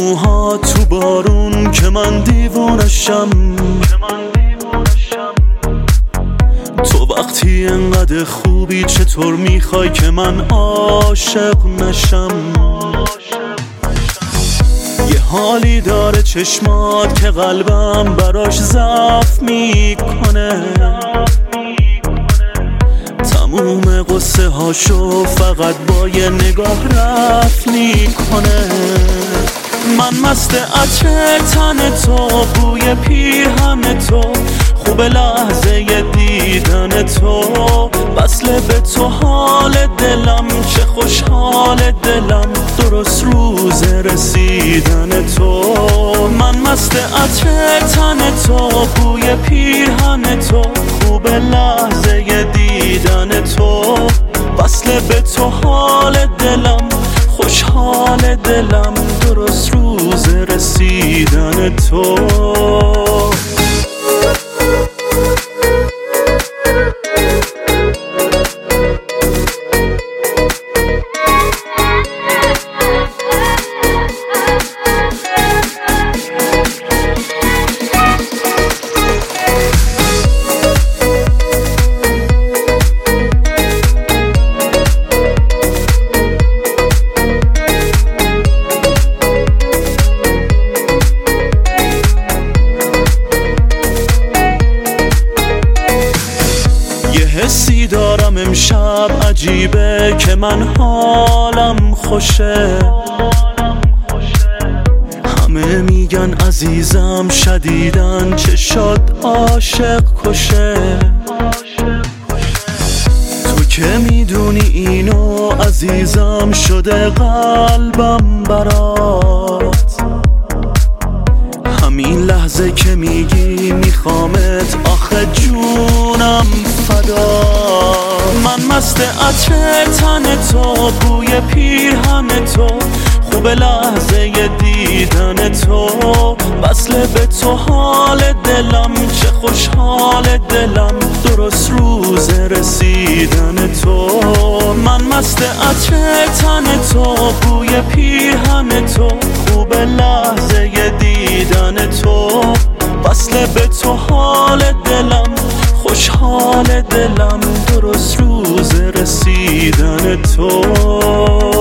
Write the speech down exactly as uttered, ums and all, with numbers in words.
موها تو بارون که من دیوونشم. تو وقتی انقدر خوبی چطور میخوای که من عاشق نشم؟ یه حالی داره چشمات که قلبم براش ضعف میکنه. تموم قصه هاشو فقط با یه نگاه رفت میکنه. من مست عطر تن تو، بوی پیرهن تو، خوب لحظه دیدن تو، وصله به تو حال دلم، چه خوشحال دلم درست روز رسیدن تو. من مست عطر تن تو، بوی پیرهن تو، خوب لحظه دیدن تو، وصله به تو حال دلم، خوشحال دلم درست روز رسیدن تو. حسی دارم امشب عجیبه که من حالم خوشه. همه میگن عزیزم شدیدن چه شد عاشق کشه. تو که میدونی اینو عزیزم شده قلبم برات. همین لحظه که میگی میخوامت آخه جونم فدا. من مست عطر تن تو، بوی پیرهن تو، خوب لحظه دیدن تو، وصله به تو حال دلم، چه خوشحال دلم درست روز رسیدن تو. من مست عطر تن تو، بوی پیرهن تو، خوب لحظه دیدن تو، وصله به تو حال دلم، خوشحال دلم درست روز رسیدن تو.